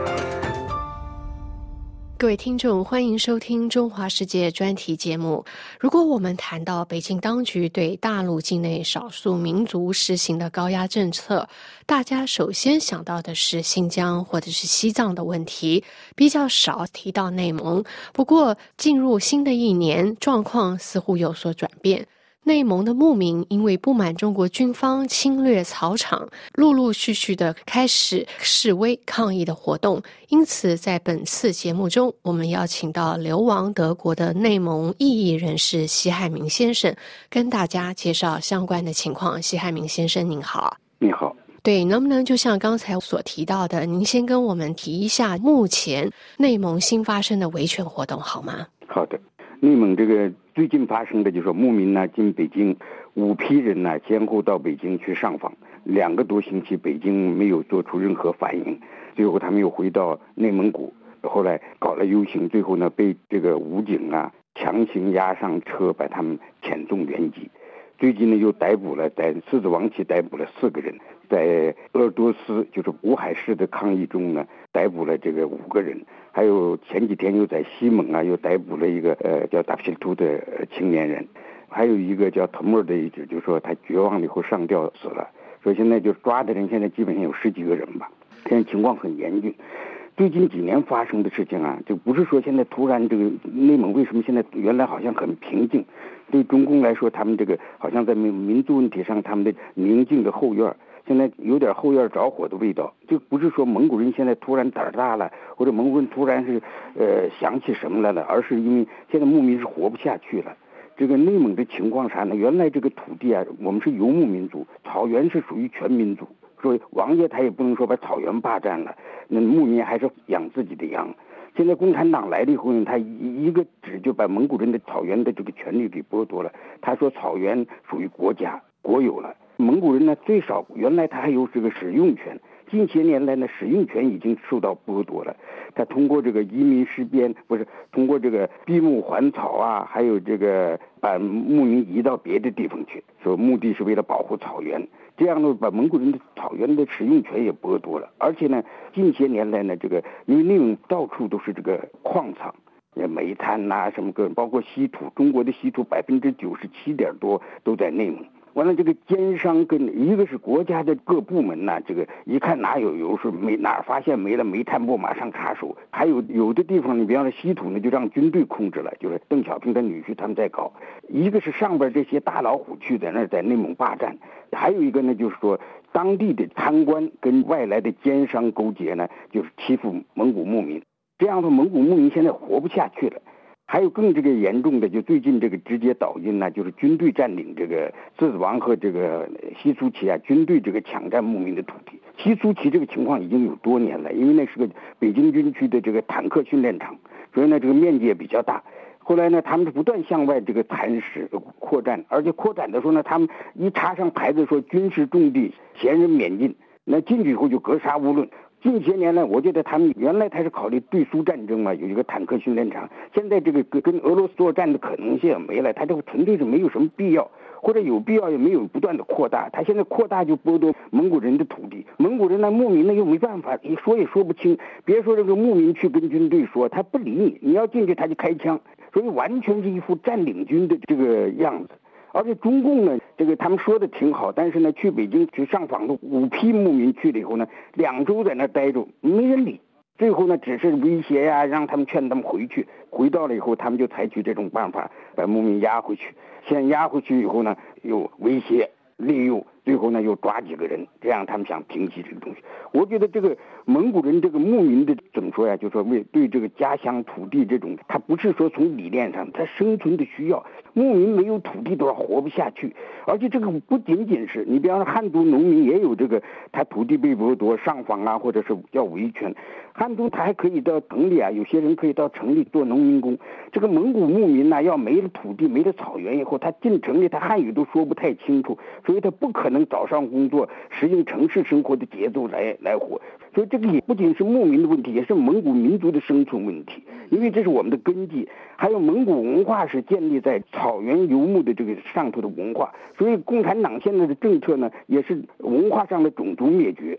各位听众，欢迎收听中华世界专题节目。如果我们谈到北京当局对大陆境内少数民族实行的高压政策，大家首先想到的是新疆或者是西藏的问题，比较少提到内蒙。不过进入新的一年，状况似乎有所转变。内蒙的牧民因为不满中国军方侵略草场，陆陆续续的开始示威抗议的活动。因此在本次节目中，我们邀请到流亡德国的内蒙异议人士奚海明先生，跟大家介绍相关的情况。奚海明先生您好。 你好。 对，能不能就像刚才所提到的，您先跟我们提一下目前内蒙新发生的维权活动好吗？ 好的。内蒙这个最近发生的就是说牧民呢进北京，5批人呢先后到北京去上访，2个多星期北京没有做出任何反应，最后他们又回到内蒙古，后来搞了游行，最后呢被这个武警啊强行押上车，把他们遣送原籍。最近呢又逮捕了，在狮子王旗逮捕了4个人，在鄂尔多斯就是乌海市的抗议中呢逮捕了这个5个人，还有前几天又在西蒙啊又逮捕了一个叫达皮图的青年人，还有一个叫特莫的，就是说他绝望了以后上吊死了。所以现在就抓的人现在基本上有10几个人吧，现在情况很严峻。最近几年发生的事情啊，就不是说现在突然这个内蒙为什么现在原来好像很平静，对中共来说他们这个好像在民族问题上他们的宁静的后院现在有点后院着火的味道。就不是说蒙古人现在突然胆大了，或者蒙古人突然是想起什么来了，而是因为现在牧民是活不下去了。这个内蒙的情况啥呢？原来这个土地啊，我们是游牧民族，草原是属于全民族，所以王爷他也不能说把草原霸占了，那牧民还是养自己的羊。现在共产党来了以后呢，他一个指就把蒙古人的草原的这个权利给剥夺了。他说草原属于国家国有了，蒙古人呢最少原来他还有这个使用权，近些年来呢使用权已经受到剥夺了。他通过这个移民施边，不是通过这个闭牧还草啊，还有这个把牧民移到别的地方去，说目的是为了保护草原。这样呢把蒙古人的草原的使用权也剥夺了。而且呢近些年来呢，这个因为内蒙到处都是这个矿场，煤炭呐、什么各包括稀土，中国的稀土97%多都在内蒙。完了，这个奸商跟一个是国家的各部门呐，这个一看哪有油是哪儿发现没了煤炭部马上插手，还有的地方你比方说稀土呢就让军队控制了，就是邓小平的女婿他们在搞。一个是上边这些大老虎去在那儿在内蒙霸占，还有一个呢就是说当地的贪官跟外来的奸商勾结呢，就是欺负蒙古牧民。这样的蒙古牧民现在活不下去了。还有更这个严重的，就最近这个直接导因呢，就是军队占领这个狮子王和这个西苏旗啊，军队这个抢占牧民的土地。西苏旗这个情况已经有多年了，因为那是个北京军区的这个坦克训练场，所以呢这个面积也比较大。后来呢他们是不断向外这个蚕食扩展，而且扩展的时候呢，他们一插上牌子说军事重地，闲人免进，那进去以后就格杀勿论。近些年来，我觉得他们原来他是考虑对苏战争嘛，有一个坦克训练场，现在这个跟俄罗斯作战的可能性也没了，他这个纯粹是没有什么必要，或者有必要也没有不断的扩大，他现在扩大就剥夺蒙古人的土地，蒙古人呢牧民呢又没办法，你说也说不清，别说这个牧民去跟军队说，他不理你，你要进去他就开枪，所以完全是一副占领军的这个样子。而且中共呢，这个他们说的挺好，但是呢，去北京去上访的5批牧民去了以后呢，2周在那待着，没人理。最后呢，只是威胁呀，让他们劝他们回去。回到了以后，他们就采取这种办法，把牧民押回去。先押回去以后呢，又威胁、利诱，最后呢又抓几个人，这样他们想平息这个东西。我觉得这个蒙古人这个牧民的怎么说呀？就是说对这个家乡土地这种，他不是说从理念上，他生存的需要。牧民没有土地都要活不下去，而且这个不仅仅是你，比方说汉族农民也有这个，他土地被剥夺上访啊，或者是叫维权。汉族他还可以到城里啊，有些人可以到城里做农民工。这个蒙古牧民呢，要没了土地没了草原以后，他进城里他汉语都说不太清楚，所以他不可能早上工作适应城市生活的节奏来活。所以这个也不仅是牧民的问题，也是蒙古民族的生存问题，因为这是我们的根基。还有蒙古文化是建立在草原游牧的这个上头的文化，所以共产党现在的政策呢，也是文化上的种族灭绝。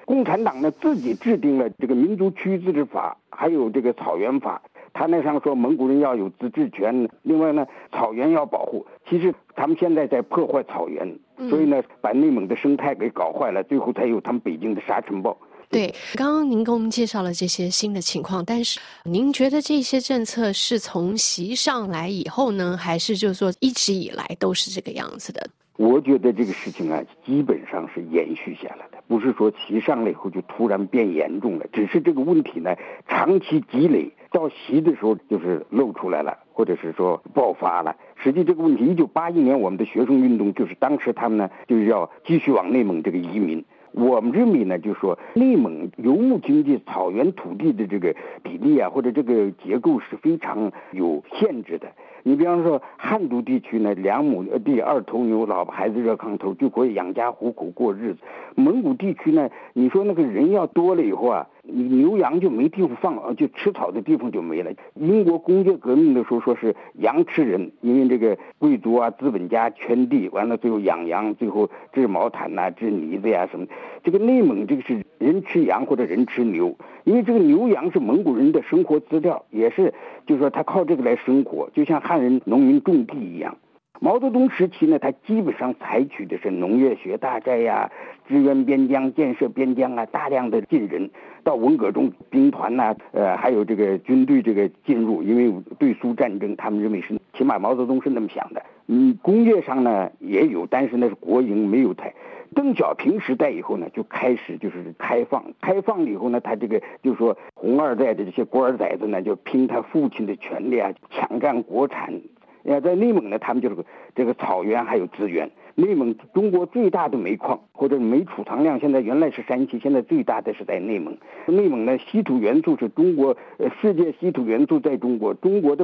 共产党呢自己制定了这个民族区自治法，还有这个草原法。他那上说蒙古人要有自治权，另外呢草原要保护。其实他们现在在破坏草原，所以呢把内蒙的生态给搞坏了，最后才有他们北京的沙尘暴。 对，刚刚您给我们介绍了这些新的情况，但是您觉得这些政策是从习上来以后呢，还是就是说一直以来都是这个样子的？ 我觉得这个事情啊，基本上是延续下来的，不是说习上来以后就突然变严重了，只是这个问题呢长期积累，到习的时候就是露出来了，或者是说爆发了。实际这个问题，1981年我们的学生运动就是当时他们呢就是要继续往内蒙这个移民。我们认为呢，就是说内蒙游牧经济草原土地的这个比例啊，或者这个结构是非常有限制的。你比方说汉族地区呢，2亩地2头牛，老婆孩子热炕头就可以养家糊口过日子。蒙古地区呢，你说那个人要多了以后啊，你牛羊就没地方放，就吃草的地方就没了。英国工业革命的时候说是羊吃人，因为这个贵族啊资本家圈地，完了最后养羊，最后织毛毯呐、织呢子呀什么。这个内蒙这个是人吃羊或者人吃牛，因为这个牛羊是蒙古人的生活资料，也是就是说他靠这个来生活，就像汉人农民种地一样。毛泽东时期呢，他基本上采取的是农业学大寨呀、支援边疆、建设边疆啊，大量的进人。到文革中，兵团呐、还有这个军队这个进入，因为对苏战争，他们认为是起码毛泽东是那么想的。工业上呢也有，但是那是国营，没有太。邓小平时代以后呢，就开始就是开放了以后呢，他这个就是说红二代的这些官崽子呢，就凭他父亲的权力啊，抢占国产。在内蒙呢，他们就是这个草原还有资源。内蒙中国最大的煤矿或者煤储藏量，现在原来是山西，现在最大的是在内蒙。内蒙呢，稀土元素是中国世界稀土元素在中国，中国的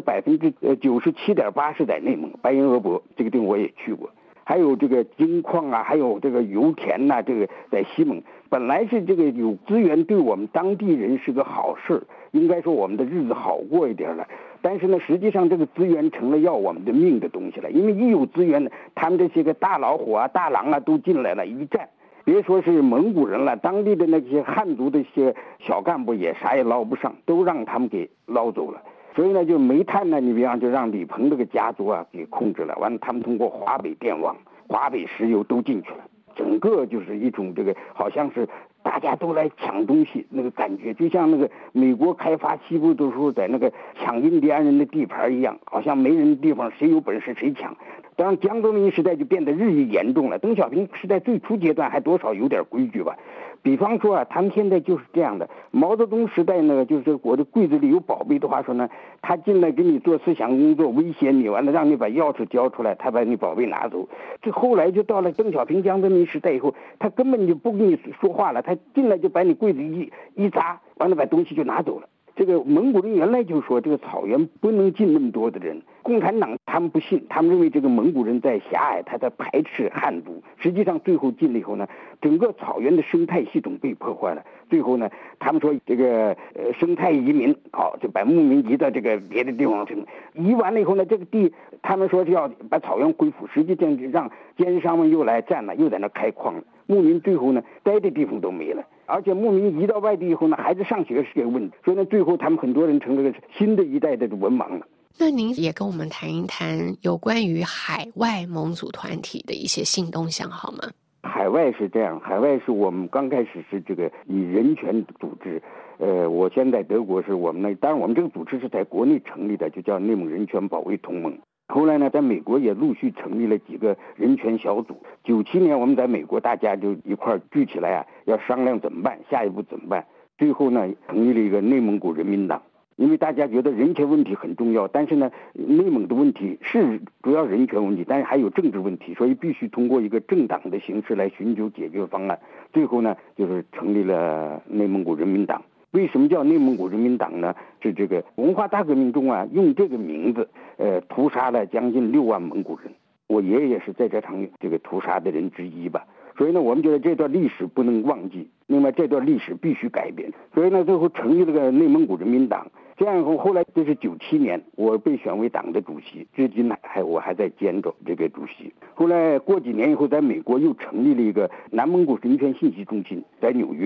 97.8%是在内蒙白银鄂博这个地方我也去过。还有这个金矿啊，还有这个油田呐、这个在西蒙本来是这个有资源，对我们当地人是个好事，应该说我们的日子好过一点了。但是呢，实际上这个资源成了要我们的命的东西了，因为一有资源呢，他们这些个大老虎啊、大狼啊都进来了，一战，别说是蒙古人了，当地的那些汉族的一些小干部也啥也捞不上，都让他们给捞走了。所以呢，就煤炭呢，你比方就让李鹏这个家族啊给控制了，完了他们通过华北电网、华北石油都进去了，整个就是一种这个好像是大家都来抢东西那个感觉，就像那个美国开发西部的时候在那个抢印第安人的地盘一样，好像没人的地方谁有本事谁抢。当然江泽民时代就变得日益严重了，邓小平时代最初阶段还多少有点规矩吧。比方说啊，他们现在就是这样的。毛泽东时代呢，就是我的柜子里有宝贝的话说呢，他进来给你做思想工作，威胁你，完了让你把钥匙交出来，他把你宝贝拿走。这后来就到了邓小平、江泽民时代以后，他根本就不跟你说话了，他进来就把你柜子一砸，完了把东西就拿走了。这个蒙古人原来就说这个草原不能进那么多的人，共产党他们不信，他们认为这个蒙古人在狭隘，他在排斥汉族。实际上最后进了以后呢，整个草原的生态系统被破坏了。最后呢，他们说这个生态移民，好，就把牧民移到这个别的地方去。移完了以后呢，这个地他们说是要把草原恢复，实际上就让奸商们又来占了，又在那开矿了。牧民最后呢，待的地方都没了。而且牧民移到外地以后呢，孩子上学是个问题，所以呢，最后他们很多人成了新的一代的文盲了。 那您也跟我们谈一谈有关于海外蒙族团体的一些新动向好吗？ 海外是这样，海外是我们刚开始是这个以人权组织，我现在德国是我们那，当然我们这个组织是在国内成立的，就叫内蒙人权保卫同盟。后来呢，在美国也陆续成立了几个人权小组。97年我们在美国大家就一块聚起来啊，要商量怎么办，下一步怎么办。最后呢，成立了一个内蒙古人民党。因为大家觉得人权问题很重要，但是呢，内蒙的问题是主要人权问题，但是还有政治问题，所以必须通过一个政党的形式来寻求解决方案。最后呢，就是成立了内蒙古人民党。为什么叫内蒙古人民党呢？是这个文化大革命中啊，用这个名字，屠杀了将近6万蒙古人。我爷爷是在这场这个屠杀的人之一吧。所以呢，我们觉得这段历史不能忘记，另外这段历史必须改变。所以呢，最后成立了个内蒙古人民党。这样以后，后来这是97年，我被选为党的主席，至今我还在兼着这个主席。后来过几年以后，在美国又成立了一个南蒙古人权信息中心，在纽约。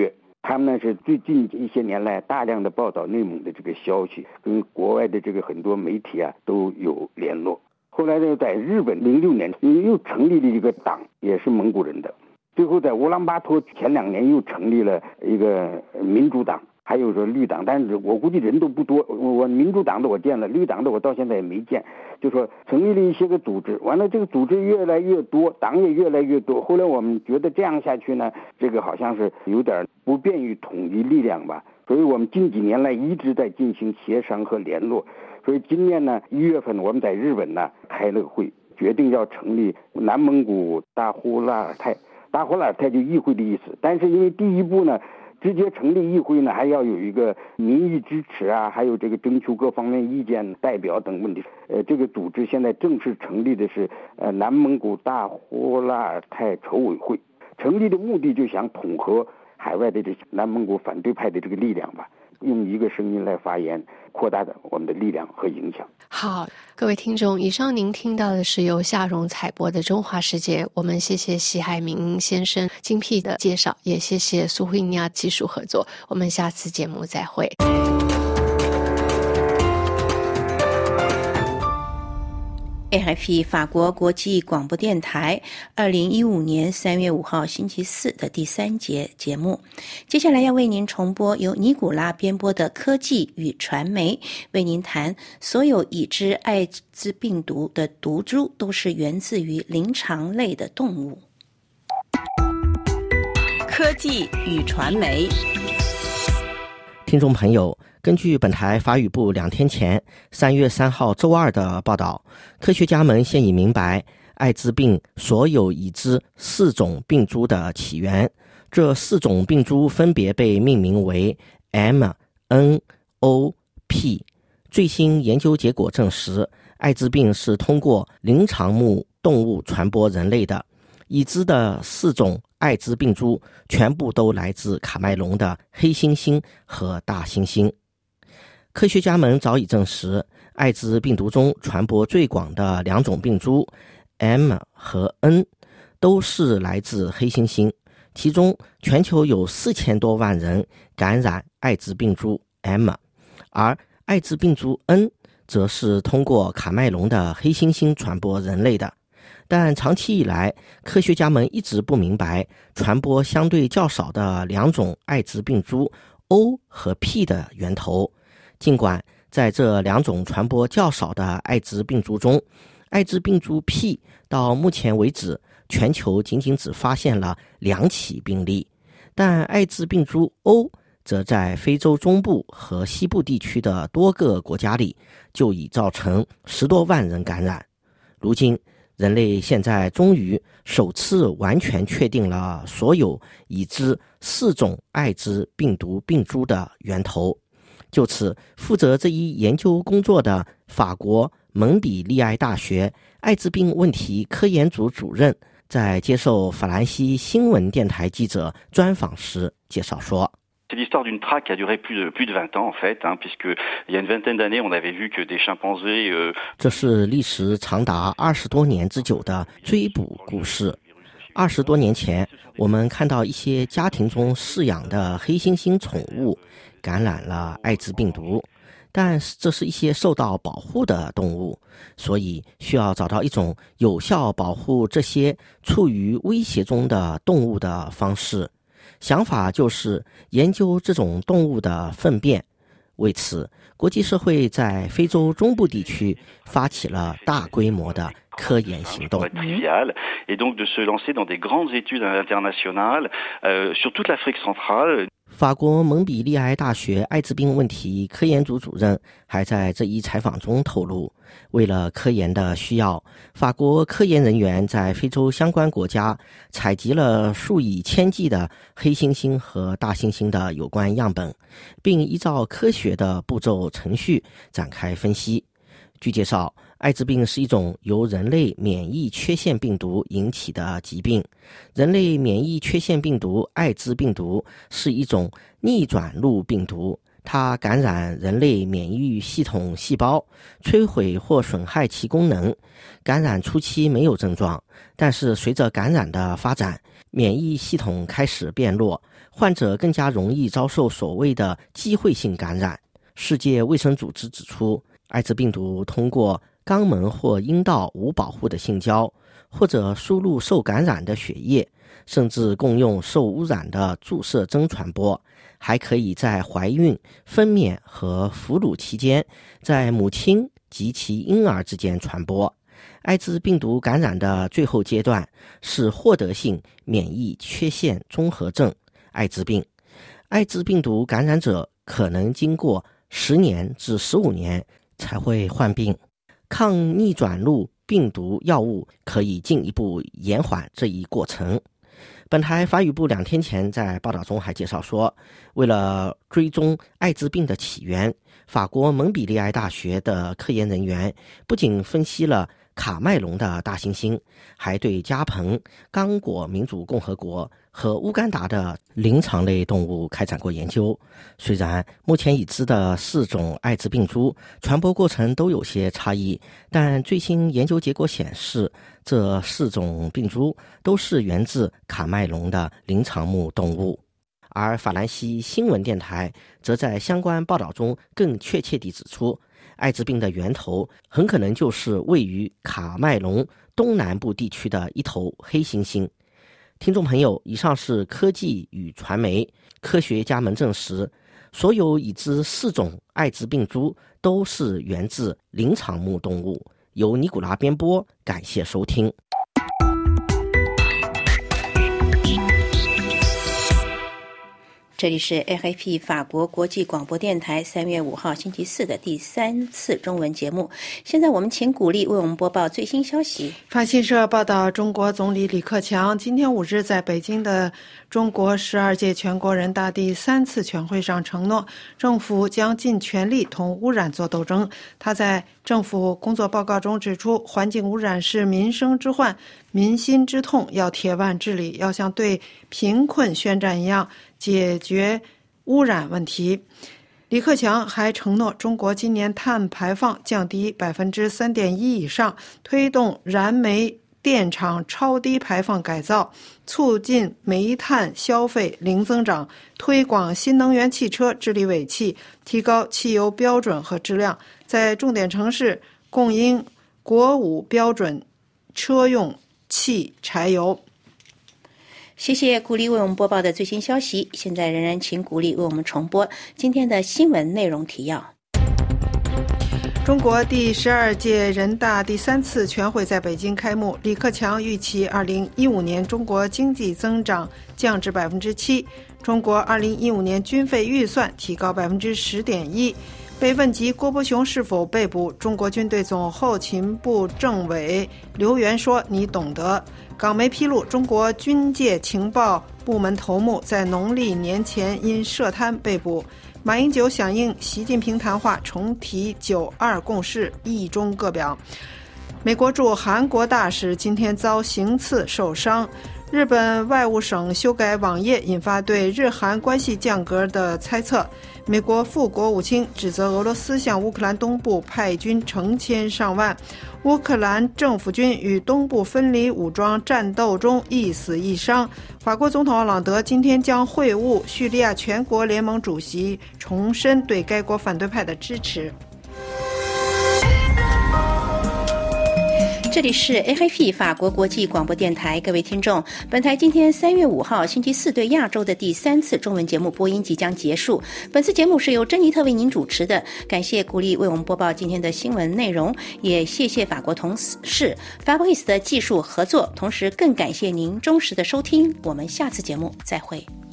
他们呢是最近一些年来大量的报道内蒙的这个消息，跟国外的这个很多媒体啊都有联络。后来呢，在日本06年又成立了一个党，也是蒙古人的。最后在乌兰巴托前2年又成立了一个民主党，还有说绿党，但是我估计人都不多。我民主党的我见了，绿党的我到现在也没见。就说成立了一些个组织，完了这个组织越来越多，党也越来越多。后来我们觉得这样下去呢，这个好像是有点不便于统一力量吧，所以我们近几年来一直在进行协商和联络。所以今年呢1月份我们在日本呢开了个会，决定要成立南蒙古大呼拉尔泰。大呼拉尔泰就议会的意思，但是因为第一步呢直接成立议会呢，还要有一个民意支持啊，还有这个征求各方面意见代表等问题。这个组织现在正式成立的是南蒙古大呼拉尔泰筹委会，成立的目的就想统合海外的这南蒙古反对派的这个力量吧，用一个声音来发言，扩大我们的力量和影响。 好，各位听众，以上您听到的是由夏蓉采播的《中华世界》，我们谢谢席海明先生精辟的介绍，也谢谢苏慧尼亚技术合作，我们下次节目再会。 RFI 法国国际广播电台2015年3月5号星期四的第3节节目，接下来要为您重播由尼古拉编播的科技与传媒，为您谈所有已知艾滋病毒的毒株都是源自于灵长类的动物。 科技与传媒， 听众朋友，根据本台法语部2天前3月3号周二的报道，科学家们现已明白艾滋病所有已知4种病株的起源。这4种病株分别被命名为 M、N、O、P。最新研究结果证实，艾滋病是通过灵长目动物传播人类的。已知的4种艾滋病株全部都来自卡麦隆的黑猩猩和大猩猩。科学家们早已证实，艾滋病毒中传播最广的2种病株 M 和 N 都是来自黑猩猩，其中全球有4000多万人感染艾滋病株 M， 而艾滋病株 N 则是通过卡麦隆的黑猩猩传播人类的。但长期以来，科学家们一直不明白传播相对较少的2种艾滋病株 O 和 P 的源头。尽管在这2种传播较少的艾滋病株中，艾滋病株 P 到目前为止全球仅只发现了2起病例，但艾滋病株 O 则在非洲中部和西部地区的多个国家里就已造成10多万人感染。如今人类现在终于首次完全确定了所有已知4种艾滋病毒病株的源头。就此，负责这一研究工作的法国蒙彼利埃大学艾滋病问题科研组主任在接受法兰西新闻电台记者专访时介绍说 C'est l'histoire d'une traque qui a duré plus de 20 ans en fait, puisque il y a une vingtaine d'années, on avait vu que des chimpanzés 这是历时长达20多年之久的追捕故事。20多年前，我们看到一些家庭中饲养的黑猩猩宠物感染了艾滋病毒，但这是一些受到保护的动物，所以需要找到一种有效保护这些处于威胁中的动物的方式。想法就是研究这种动物的粪便。为此，国际社会在非洲中部地区发起了大规模的科研行动。 Et donc de se lancer dans des grandes études internationales sur toute l'Afrique centrale。 法国蒙彼利埃大学艾滋病问题科研组主任还在这一采访中透露，为了科研的需要，法国科研人员在非洲相关国家采集了数以千计的黑猩猩和大猩猩的有关样本，并依照科学的步骤程序展开分析。据介绍，艾滋病是一种由人类免疫缺陷病毒引起的疾病。人类免疫缺陷病毒艾滋病毒是一种逆转录病毒，它感染人类免疫系统细胞，摧毁或损害其功能。感染初期没有症状，但是随着感染的发展， 免疫系统开始变弱，患者更加容易遭受所谓的机会性感染。世界卫生组织指出，艾滋病毒通过肛门或阴道无保护的性交，或者输入受感染的血液，甚至共用受污染的注射针传播，还可以在怀孕、分娩和哺乳期间，在母亲及其婴儿之间传播。艾滋病毒感染的最后阶段是获得性免疫缺陷综合症艾滋病。艾滋病毒感染者可能经过10年至15年才会患病。抗逆转录病毒药物可以进一步延缓这一过程。本台法语部2天前在报道中还介绍说，为了追踪艾滋病的起源，法国蒙彼利埃大学的科研人员不仅分析了卡麦隆的大猩猩，还对加蓬、刚果民主共和国和乌干达的灵长类动物开展过研究。虽然目前已知的4种艾滋病株传播过程都有些差异，但最新研究结果显示，这4种病株都是源自卡麦隆的灵长目动物。而法兰西新闻电台则在相关报道中更确切地指出，艾滋病的源头很可能就是位于卡麦隆东南部地区的一头黑猩猩。听众朋友，以上是科技与传媒。科学家们证实，所有已知4种艾滋病株都是源自灵长目动物。由尼古拉编播，感谢收听。 这里是 AFP 法国国际广播电台3月5号星期四的第3次中文节目。现在我们请古丽为我们播报最新消息。 法新社报道，中国总理李克强今天5日在北京的中国12届全国人大第3次全会上承诺，政府将尽全力同污染作斗争。他在政府工作报告中指出，环境污染是民生之患、民心之痛，要铁腕治理，要像对贫困宣战一样解决污染问题。李克强还承诺，中国今年碳排放降低 3.1% 以上，推动燃煤电厂超低排放改造，促进煤炭消费零增长，推广新能源汽车，治理尾气，提高汽油标准和质量，在重点城市供应国5标准车用汽柴油。 谢谢古丽为我们播报的最新消息。现在仍然请古丽为我们重播今天的新闻内容提要。 中国第12届人大第3次全会在北京开幕，李克强预期2015年中国经济增长降至 7%， 中国2015年军费预算提高 10.1%。被问及郭伯雄是否被捕，中国军队总后勤部政委刘源说：“你懂得。”港媒披露，中国军界情报部门头目在农历年前因涉贪被捕。马英九响应习近平谈话，重提9·2共识，意中各表。美国驻韩国大使今天遭行刺受伤。日本外务省修改网页，引发对日韩关系降格的猜测。美国副国务卿指责俄罗斯向乌克兰东部派军成千上万，乌克兰政府军与东部分离武装战斗中1死1伤。法国总统奥朗德今天将会晤叙利亚全国联盟主席，重申对该国反对派的支持。 这里是 AFP 法国国际广播电台，各位听众，本台今天3月5号星期四对亚洲的第3次中文节目播音即将结束。本次节目是由珍妮特为您主持的，感谢古丽为我们播报今天的新闻内容，也谢谢法国同事 Fabrice 的技术合作，同时更感谢您忠实的收听，我们下次节目再会。